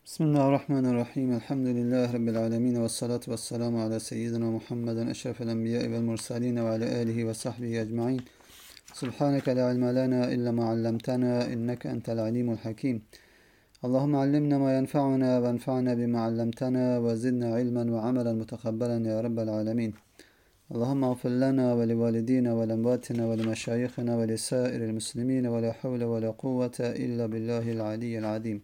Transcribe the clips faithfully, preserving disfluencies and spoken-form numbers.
بسم الله الرحمن الرحيم الحمد لله رب العالمين والصلاة والسلام على سيدنا محمد أشرف الأنبياء والمرسلين وعلى آله وصحبه أجمعين. سبحانك لا علم لنا إلا ما علمتنا إنك أنت العليم الحكيم. اللهم علمنا ما ينفعنا وانفعنا بما علمتنا وزدنا علما وعملا متقبلا يا رب العالمين. اللهم اغفر لنا ولوالدينا ولأمواتنا ولمشايخنا ولسائر المسلمين ولا حول ولا قوة إلا بالله العلي العظيم.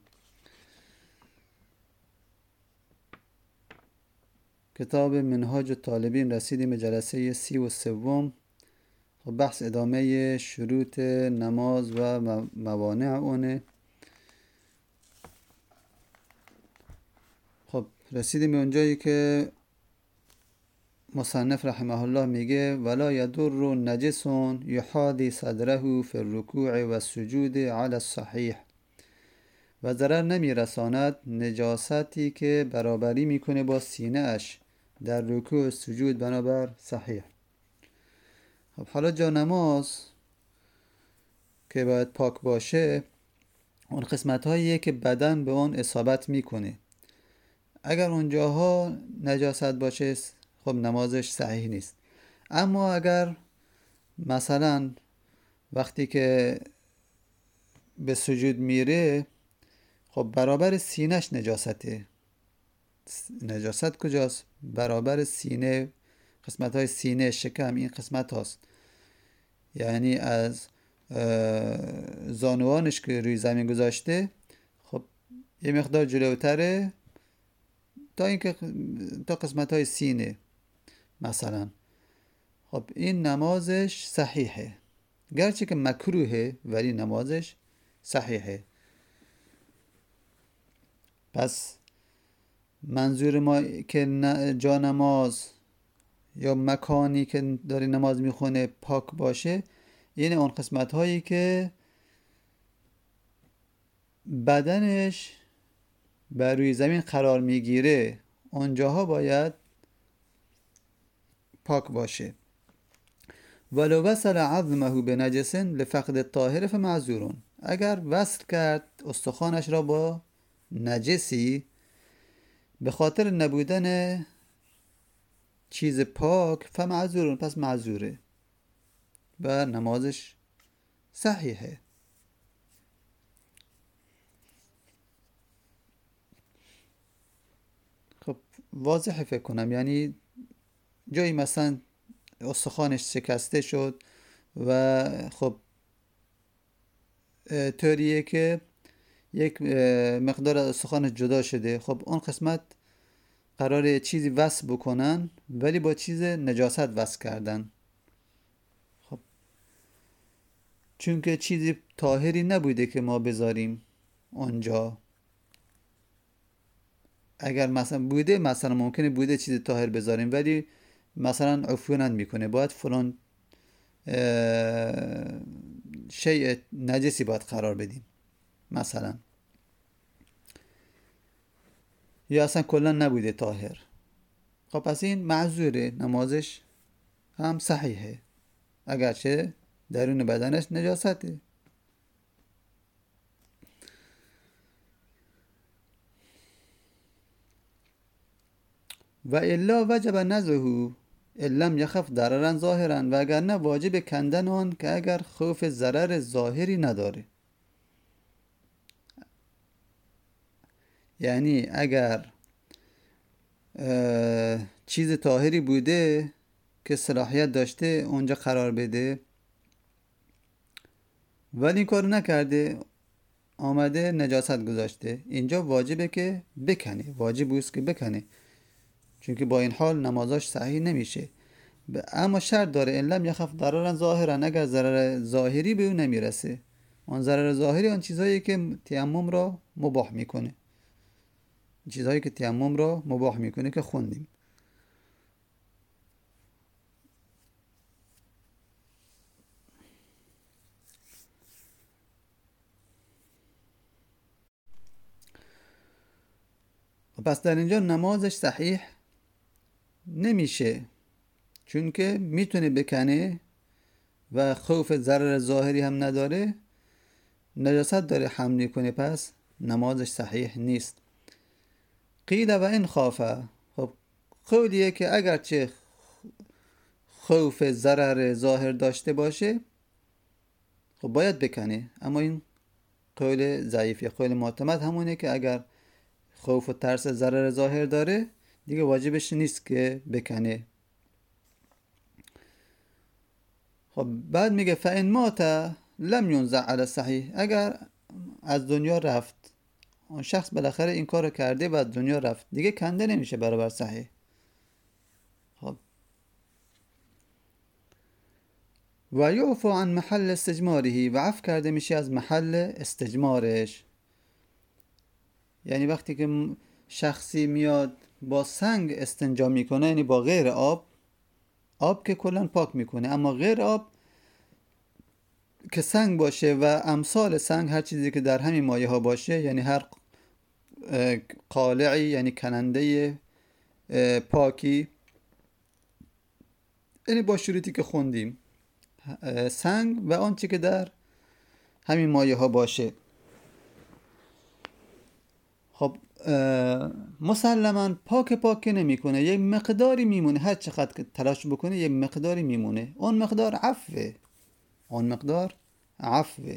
کتاب منهاج الطالبین رسیدیم به جلسه سی و سوم. خب بحث ادامه شروط نماز و موانع اونه. خب رسیدیم به اونجایی که مصنف رحمه الله میگه ولا یضر نجس یحاذی صدره فی الرکوع و السجود علی الصحیح، و ضرر نمیرساند نجاستی که برابری میکنه با سینه اش در رکوع سجود بنابر صحیح. خب حالا جا نماز که باید پاک باشه اون قسمت هاییه که بدن به اون اصابت میکنه. اگر اونجاها نجاست باشه خب نمازش صحیح نیست. اما اگر مثلا وقتی که به سجود میره خب برابر سینهش نجاسته. نجاست کجاست؟ برابر سینه، قسمت های سینه، شکم، این قسمت هاست. یعنی از زانوانش که روی زمین گذاشته خب یه مقدار جلوتره تا اینکه تا قسمت های سینه مثلا. خب این نمازش صحیحه، گرچه که مکروهه ولی نمازش صحیحه. پس منظور ما که جا نماز یا مکانی که داره نماز میخونه پاک باشه، یعنی اون قسمت هایی که بدنش بر روی زمین قرار میگیره اونجاها باید پاک باشه. ولو وصل عظمه بنجس لفقد الطاهر فمعذورون، اگر وصل کرد استخوانش را با نجسی به خاطر نبودن چیز پاک فمعذورون، پس معذوره و نمازش صحیحه. خب واضحه فکر کنم، یعنی جایی مثلا استخوانش شکسته شد و خب طوریه که یک مقدار از استخوانش جدا شده، خب اون قسمت قراره چیزی وصل بکنن ولی با چیز نجاست وصل کردن. خب چون که چیزی طاهری نبوده که ما بذاریم اونجا. اگر مثلا بوده، مثلا ممکنه بوده چیز طاهر بذاریم ولی مثلا عفونت میکنه، باید فلان شیء نجسی باید قرار بدیم مثلا، یا اصلا کلا نبوده طاهر. خب پس این معذوره، نمازش هم صحیحه اگرچه درون بدنش نجاسته. و الا وجب نزهو لم یخف ضررا ظاهرا، و اگر نه واجب کندن آن که اگر خوف ضرر ظاهری نداره. یعنی اگر چیز طاهری بوده که صلاحیت داشته اونجا قرار بده ولی این کارو نکرده، آمده نجاست گذاشته، اینجا واجبه که بکنه، واجب است که بکنه، چون که با این حال نمازاش صحیح نمیشه. اما شرط داره ان لم یخف ضررا ظاهرا، اگر ضرر ظاهری به اون نمیرسه. اون ضرر ظاهری اون چیزایی که تیمم را مباح میکنه، چیزهایی که تیمم را مباح میکنه که خوندیم. پس در اینجا نمازش صحیح نمیشه، چون که میتونه بکنه و خوف ضرر ظاهری هم نداره، نجاست داره حمل کنه، پس نمازش صحیح نیست. قیل و این خافه، خب قولیه که اگرچه خوف ضرر ظاهر داشته باشه خب باید بکنه، اما این قول ضعیفه. قول معتمد همونه که اگر خوف و ترس ضرر ظاهر داره دیگه واجبش نیست که بکنه. خب بعد میگه فإن مات لم ينزع على الصحیح، اگر از دنیا رفت اون شخص بالاخره این کارو کرده و از دنیا رفت دیگه کنده نمیشه برابر صحیح. خب و یعفو عن محل استجماره، و عفو کرده میشه از محل استجمارش. یعنی وقتی که شخصی میاد با سنگ استنجا میکنه، یعنی با غیر آب، آب که کلا پاک میکنه، اما غیر آب که سنگ باشه و امثال سنگ، هر چیزی که در همین مایه ها باشه، یعنی هر قالعی یعنی کننده پاکی، یعنی با شروطی که خوندیم، سنگ و آنچه که در همین مایه ها باشه. خب مسلما پاک پاک نمیکنه، یک مقداری میمونه، هر چقدر که تلاش بکنه یک مقداری میمونه، اون مقدار عفوه، اون مقدار عفوه.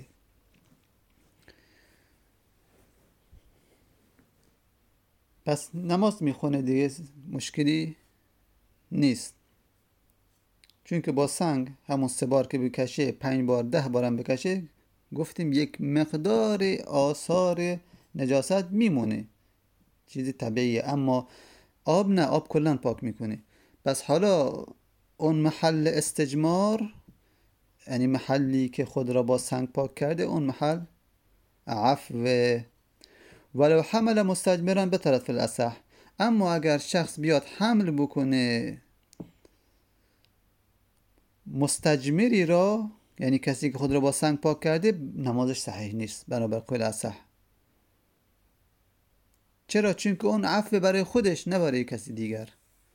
پس نماز میخونه دیگه مشکلی نیست، چون که با سنگ همون سه بار که بکشه، پنج بار، ده بارم بکشه، گفتیم یک مقدار آثار نجاست میمونه، چیزی طبیعیه. اما آب نه، آب کلن پاک میکنه. پس حالا اون محل استجمار، یعنی محلی که خود را با سنگ پاک کرده، اون محل عفو. ولو حمل مستجمرا بطلت فی الاصح، اما اگر شخص بیاد حمل بکنه مستجمری را، یعنی کسی که خود را با سنگ پاک کرده، نمازش صحیح نیست بنابر قول اصح. چرا؟ چون که اون عفو برای خودش، نه برای کسی دیگر.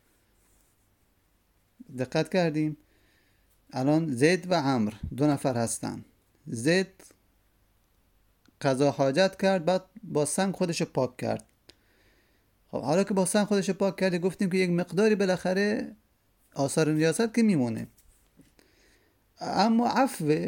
دقت کردیم؟ الان زید و عمرو دو نفر هستن. زید قضا حاجت کرد، بعد با سنگ خودش پاک کرد. خب حالا که با سنگ خودش پاک کرده، گفتیم که یک مقداری بالاخره آثار نجاست که میمونه، اما عفو.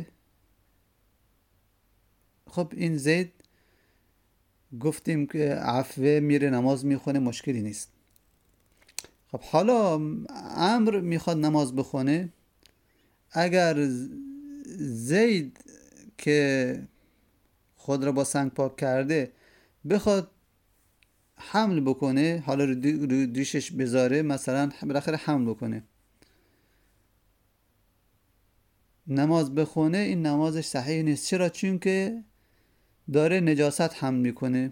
خب این زید گفتیم که عفو، میره نماز میخونه، مشکلی نیست. خب حالا عمرو میخواد نماز بخونه، اگر زید که خود را با سنگ پاک کرده بخواد حمل بکنه، حالا رو دوشش بذاره، مثلا بالاخره حمل بکنه، نماز بخونه، این نمازش صحیح نیست. چرا؟ چون که داره نجاست حمل میکنه،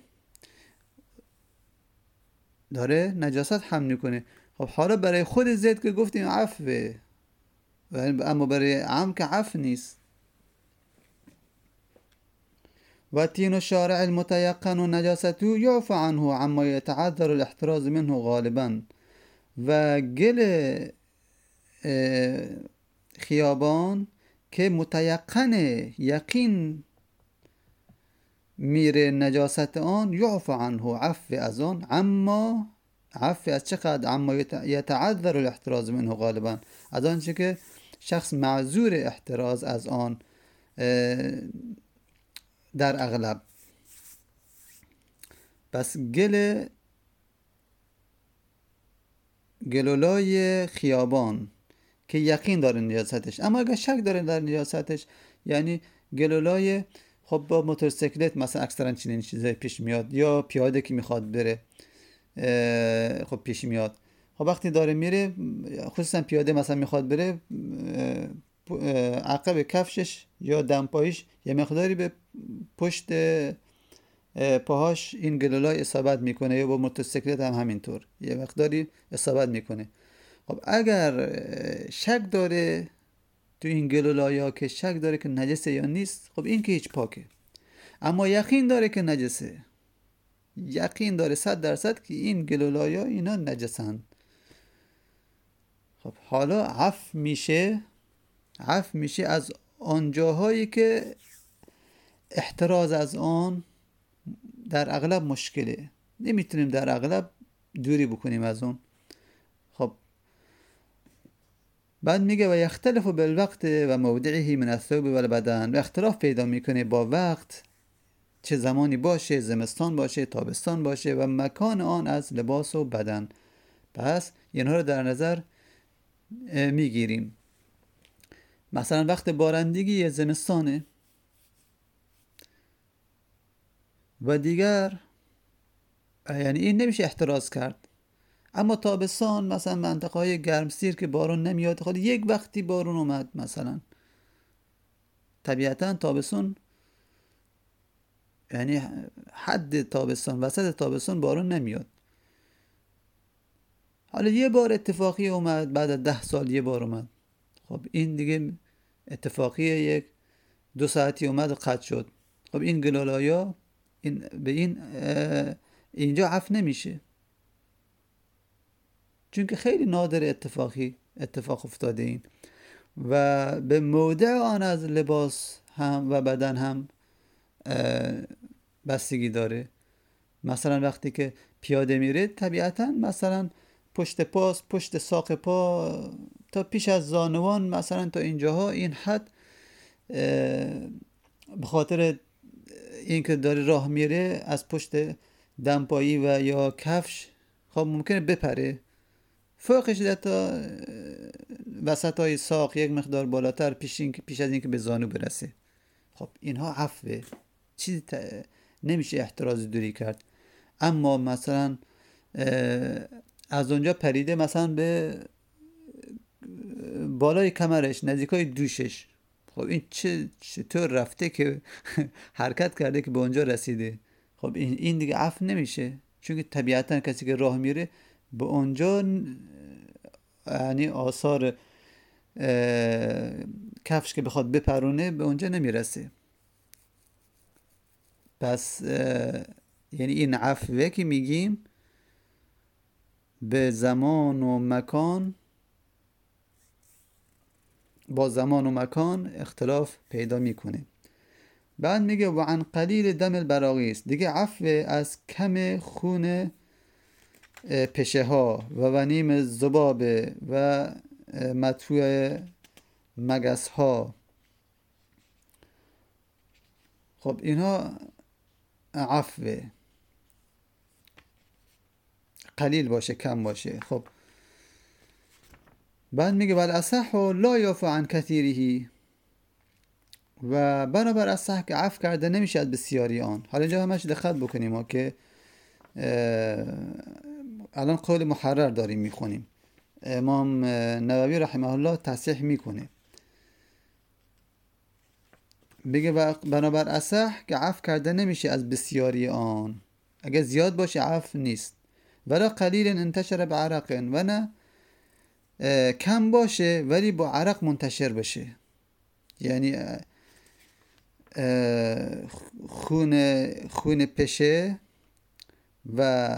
داره نجاست حمل میکنه. خب حالا برای خود زید که گفتیم عفوه، اما برای عمرو که عفو نیست. و تین الشارع المتيقن نجاسته یعفو عنه عما يتعذر الاحتراز منه غالبا، و گل خیابان که متیقن یقین میره نجاست آن، یعفو عنه، عفو از آن، اما عفو از چقدر؟ اما یتعذر الاحتراز منه غالبا، از آنچه که شخص معذور احتراز از آن در اغلب. پس گل گلولای خیابان که یقین داره نجاستش، اما اگر شک داره در نجاستش، یعنی گلولای، خب با موتورسیکلت مثلا اکثرا چنین چیزای پیش میاد، یا پیاده که میخواد بره خب پیش میاد. خب وقتی داره میره، خصوصا پیاده مثلا میخواد بره، عقب کفشش یا دمپایش یه مقداری به پشت پاهاش این گلولای اصابت میکنه، یا با موتورسیکلت هم همینطور یه مقداری اصابت میکنه. خب اگر شک داره تو این گلولایا، که شک داره که نجسه یا نیست، خب این که هیچ پاکه. اما یقین داره که نجسه، یقین داره صد درصد که این گلولایا اینا نجسن، خب حالا عفو میشه، عفو میشه از آن جاهایی که احتراز از آن در اغلب مشکله. نمیتونیم در اغلب دوری بکنیم از اون. خب بعد میگه و یختلف بالوقت و موضعه من الثوب و البدن، و اختلاف پیدا میکنه با وقت، چه زمانی باشه، زمستان باشه، تابستان باشه، و مکان آن از لباس و بدن. پس اینها رو در نظر میگیریم. مثلا وقت بارندگی زمستانه و دیگر یعنی این نمیشه احتراز کرد. اما تابستان مثلا منطقه های گرمسیر که بارون نمیاد، خود یک وقتی بارون اومد مثلا، طبیعتا تابستان یعنی حد تابستان، وسط تابستان بارون نمیاد. حالا یه بار اتفاقی اومد، بعد از ده سال یه بار اومد، خب این دیگه اتفاقی یک دو ساعتی اومد و قطع شد. خب این گلالایا این به این اینجا عفو نمیشه، چون که خیلی نادر اتفاقی اتفاق افتاده این، و به موضع آن از لباس هم و بدن هم بستگی داره. مثلا وقتی که پیاده میره طبیعتا مثلا پشت پاس، پشت ساق پا تا پیش از زانوان مثلا تا اینجاها، این حد به خاطر اینکه داره راه میره از پشت دمپایی و یا کفش خب ممکنه بپره، فوقش ده تا وسط های ساق یک مقدار بالاتر پیش, این پیش از اینکه به زانو برسه. خب اینها عفوه، چیزی ت... نمیشه احتراز دوری کرد. اما مثلا از اونجا پریده مثلا به بالای کمرش، نزدیکای دوشش، خب این چه چطور رفته که حرکت کرده که به اونجا رسیده؟ خب این این دیگه عفو نمیشه، چون که طبیعتا کسی که راه میره به اونجا یعنی آثار کفش که بخواد بپرونه به اونجا نمیرسه. پس یعنی این عفوه که میگیم به زمان و مکان، با زمان و مکان اختلاف پیدا میکنه. بعد میگه و عن قلیل دم البراغیث، دیگه عفو از کم خون پشه ها و ونیم ذبابه و مدفوع مگس ها. خب اینها عفوه، قلیل باشه کم باشه. خب بعد میگه بل اصح لا یعفو عن کثیره، و بنابر اصح که عفو کرده نمیشه از بسیاری آن. حالا اینجا همش دقت بکنیم ها که الان قول محرر داریم میخونیم، امام نووی رحمه الله تصحیح میکنه، بگه بنابر اصح که عفو کرده نمیشه از بسیاری آن، اگه زیاد باشه عفو نیست. ولا قلیل انتشر بعرق، و نه کم باشه ولی با عرق منتشر بشه، یعنی خون خون پشه و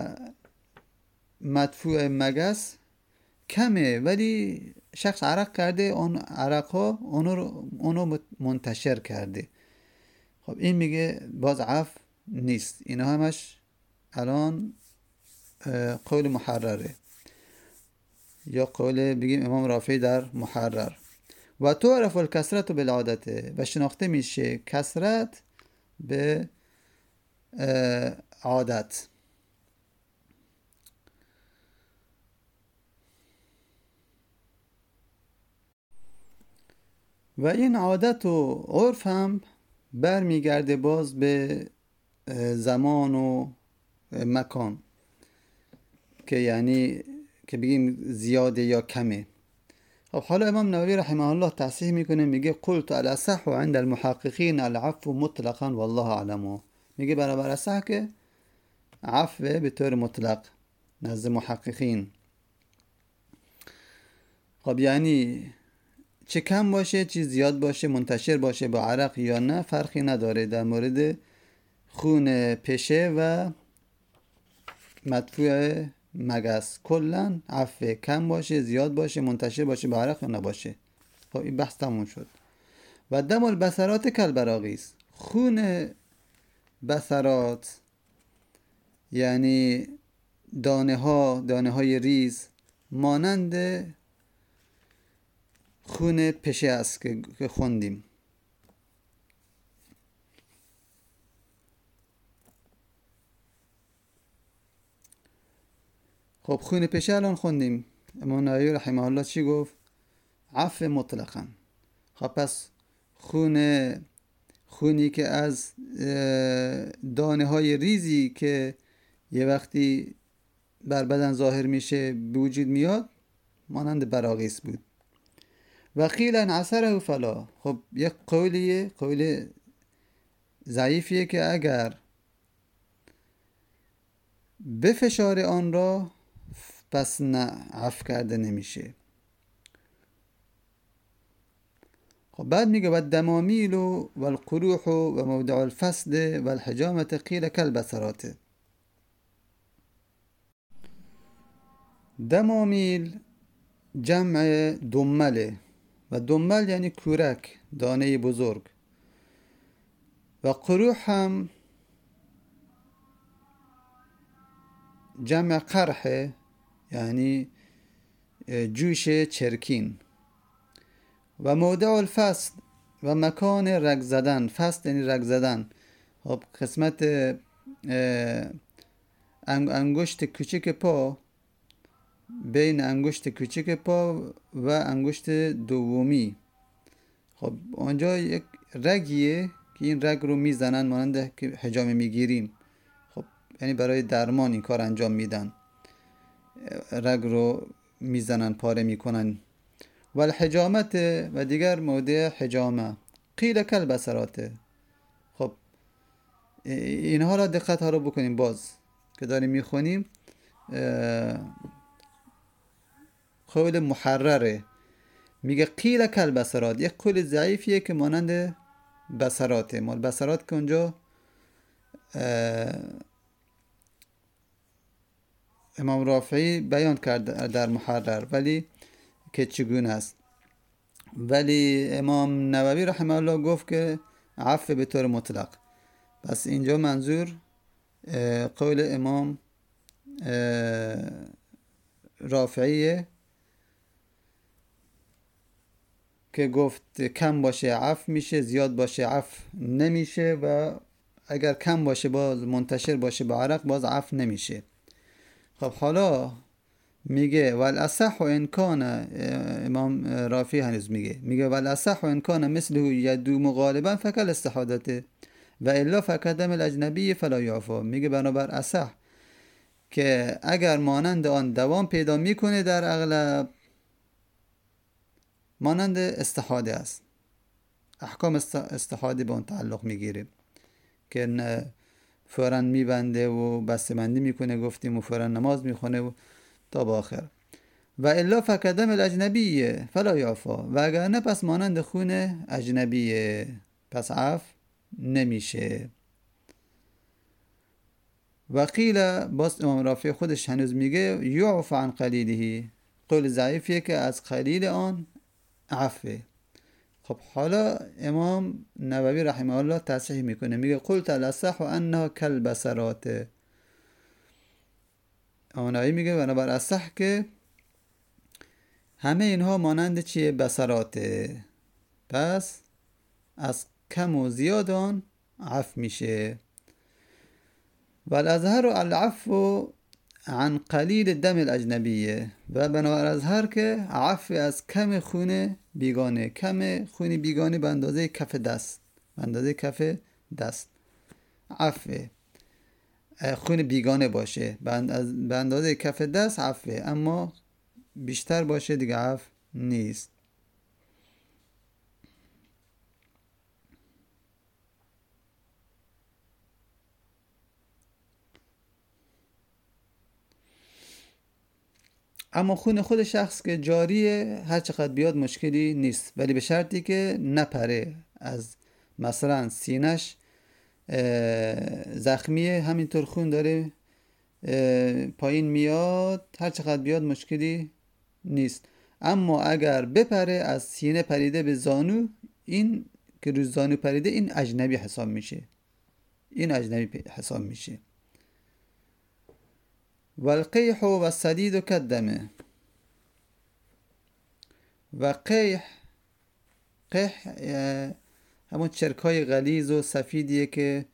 مدفوع مگس کمه ولی شخص عرق کرده، اون عرق ها اونو, اونو منتشر کرده. خب این میگه باز عفو نیست. اینا همش الان قول محرره یا قول بگیم امام رافعی در محرر. و تعرف الکثرت بالعادته، و شناخته میشه کثرت به عادت. و این عادت و عرف هم برمیگرده باز به زمان و مکان، که یعنی که بگیم زیاده یا کمه. خب حالا امام نووی رحمه الله تصحیح میکنه، میگه قلت الاصح عند المحققین العفو مطلقا والله اعلم. میگه بنابر اصح که عفو به طور مطلق نزد محققین. خب یعنی چه کم باشه چه زیاد باشه، منتشر باشه با عرق یا نه، فرقی نداره در مورد خون پشه و مدفوع مگس. کلن عفو، کم باشه زیاد باشه منتشر باشه با عرق یا نباشه. خب این بحث تموم شد. و دم البصرات کالبراغیث، خون بصرات یعنی دانه ها دانه های ریز مانند خون پشه است که خوندیم. خب خون پشه الان خوندیم. امام نووی رحمه الله چی گفت؟ عفو مطلقاً. خب پس خون خونی که از دانه های ریزی که یه وقتی بر بدن ظاهر میشه به وجود میاد مانند براغیث بود. و قیل ان عصره فلا. خب یک قولیه، قول ضعیفیه که اگر بفشار آن را پس نه عفو کرده نمیشه. خب بعد میگه و الدمامیل و القروح و موضع الفسد و الحجامت قیل کالبصرات. دمامیل جمع دمله و دمل یعنی کورک، دانه بزرگ. و قروح هم جمع قرح یعنی جوش چرکین. و موضع الفسد و مکان رگ زدن. فسد یعنی رگ زدن. خب قسمت انگشت کوچک پا، بین انگشت کوچک پا و انگشت دومی، خب اونجا یک رگیه که این رگ رو میزنن مانند که حجامه میگیریم. خب یعنی برای درمان این کار انجام میدن، رگ رو میزنن، پاره میکنن. و الحجامت و دیگر موضع حجامه قیل کالبصرات. خب اینها را دقت ها رو بکنیم باز که داریم میخونیم. قول محرره میگه قیل کالبصرات، یک قول ضعیفیه که مانند بصراته. مال بصرات که اونجا امام رافعی بیان کرد در محرر ولی که چگونه است، ولی امام نووی رحمه الله گفت که عفو به طور مطلق. پس اینجا منظور قول امام رافعیه که گفت کم باشه عفو میشه، زیاد باشه عفو نمیشه، و اگر کم باشه باز منتشر باشه به عرق باز عفو نمیشه. خب حالا میگه والاصح ان کان، امام رافعی هنوز میگه میگه والاصح ان کان مثله یدوم غالبا فکل استحادته و الا فکدم الاجنبی فلا یعفا. میگه بنابر اصح که اگر مانند آن دوام پیدا میکنه در اغلب مانند استحاده است. احکام استحاده به اون تعلق میگیره که فوراً میبنده و بسته‌بندی میکنه گفتیم و فوراً نماز میخونه و تا با آخر. و الا فکدم الاجنبیه فلا یعفا. و اگر نه پس مانند خون اجنبیه پس عفو نمیشه. و قیل باز امام رافعی خودش هنوز میگه یعفا عن قلیله. قول ضعیفیه که از قلیل آن عفوه. خب حالا امام نووی رحمه الله تصحیح میکنه میگه قلت الاصح انها کالبصرات. امام نووی میگه بنابر اصح که همه اینها مانند چیه؟ بصراته. پس از کم و زیاد آن عفو میشه. و الازهر العفو عن قلیل دم الاجنبیه. و بنابر ازهر که عفو از کم خون بیگانه، کم خون بیگانه به اندازه کف دست، به اندازه کف دست عفو خون بیگانه باشه، به اندازه کف دست عفو، اما بیشتر باشه دیگه عفو نیست. اما خون خود شخص که جاریه هر چقدر بیاد مشکلی نیست، ولی به شرطی که نپره. از مثلا سینش زخمیه همینطور خون داره پایین میاد، هر چقدر بیاد مشکلی نیست. اما اگر بپره از سینه پریده به زانو، این که روی زانو پریده این اجنبی حساب میشه، این اجنبی حساب میشه. و القیح و السدید کالدم. و قیح، قیح همون چرکای غلیظ و سفیدیه که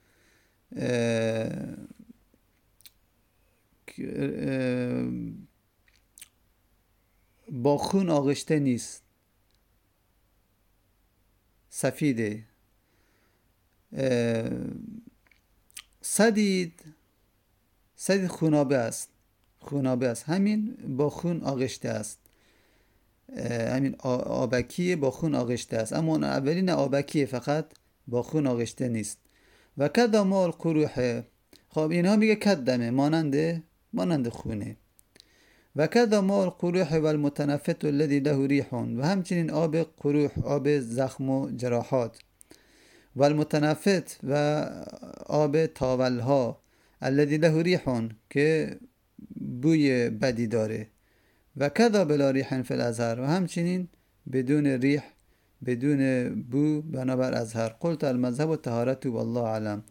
با خون آغشته نیست، سفیده. سدید، سدید خونابه است، خونابه است، همین با خون آغشته است، همین آبکیه با خون آغشته است، اما اون اولی نه آبکیه، فقط با خون آغشته نیست. و کدا ما القروح، خب اینها میگه کدمه، ماننده مانند خونه. و کدا ما القروح و المتنفت الذي له ریح، و همچنین آب قروح، آب زخم و جراحات، و المتنفت و آب تاولها، الذي له ریح، که بوی بدی داره. و کدا بلا ریح فی الازهر، و همچنین بدون ریح، بدون بو بنابر ازهر. قلت المذهب و طهارت والله علم.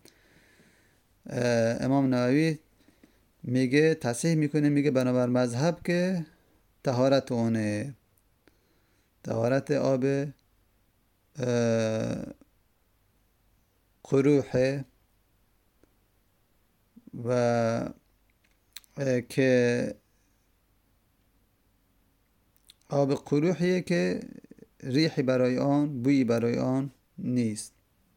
امام نووی میگه تصحیح میکنه، میگه بنابر مذهب که طهارت اونه، طهارت آب قروحه، و که آب قروحیه که ریحی برای آن، بویی برای آن نیست.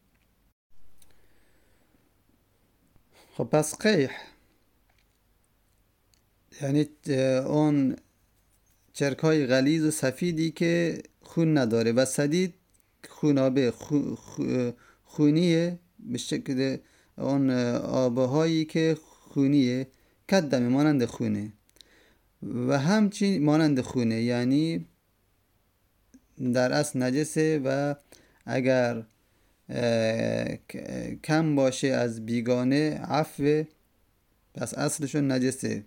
خب پس قیح یعنی اون چرکای غلیظ و سفیدی که خون نداره، و سدید خونابه، خو خونیه، به شکل اون آبهایی که خونیه، کدمه مانند خونه. و همچنین مانند خونه یعنی در اصل نجسه، و اگر کم باشه از بیگانه عفو، پس اصلشون نجسه،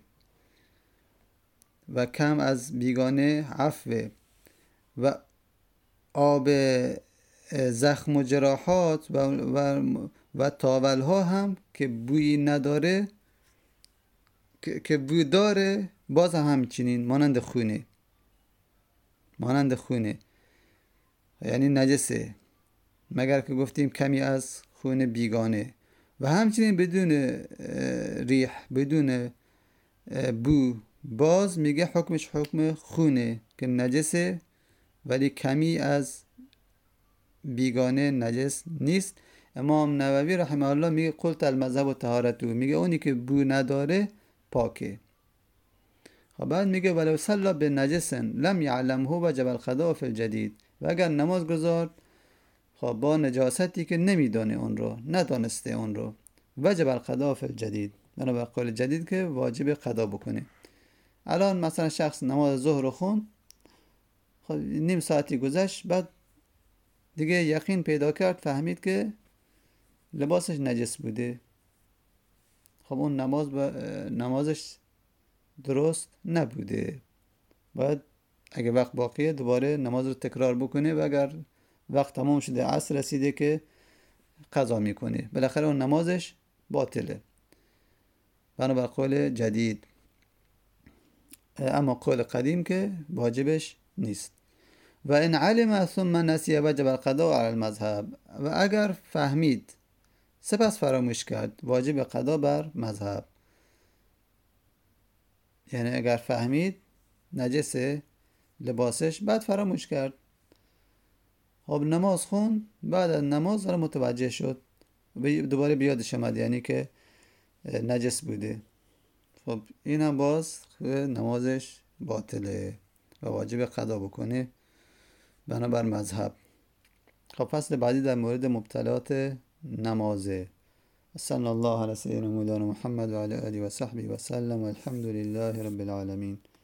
و کم از بیگانه عفو. و آب زخم و جراحات و, و, و تاولها هم که بوی نداره، که, که بوی داره، باز همچنین مانند خونه، مانند خونه یعنی نجسه، مگر که گفتیم کمی از خون بیگانه. و همچنین بدون ریح، بدون بو، باز میگه حکمش حکم خونه که نجسه، ولی کمی از بیگانه نجس نیست. امام نووی رحمه الله میگه قلت المذهب و طهارتو، میگه اونی که بو نداره پاکه. خب بعد میگه ولو صلی به نجسن لم یعلمه وجب القضاء فی الجدید، و اگر نماز گذارد خب با نجاستی که نمیدانه اون رو، ندانسته اون رو، وجب القضاء فی الجدید، بنابر قول جدید که واجب قضا بکنه. الان مثلا شخص نماز ظهر رو خوند، خب نیم ساعتی گذشت، بعد دیگه یقین پیدا کرد، فهمید که لباسش نجس بوده، خب اون نماز با نمازش درست نبوده، باید اگه وقت باقیه دوباره نماز رو تکرار بکنه، و اگر وقت تمام شده، عصر رسیده، که قضا میکنه، بالاخره اون نمازش باطله بنابر قول جدید. اما قول قدیم که واجبش نیست. و ان علم ثم نسی وجب القضاء علی المذهب، و اگر فهمید سپس فراموش کرد، واجب قضا بر مذهب. یعنی اگر فهمید نجس لباسش، بعد فراموش کرد، خب نماز خون، بعد از نماز را متوجه شد، دوباره بیادش آمد یعنی که نجس بوده، خب این هم باز نمازش باطله و واجب قضا بکنه بنابر مذهب. خب فصل بعدی در مورد مبتلات نمازه. صلی الله علی سیدنا مولانا محمد و علی آله و صحبه و سلم و الحمد لله رب العالمین.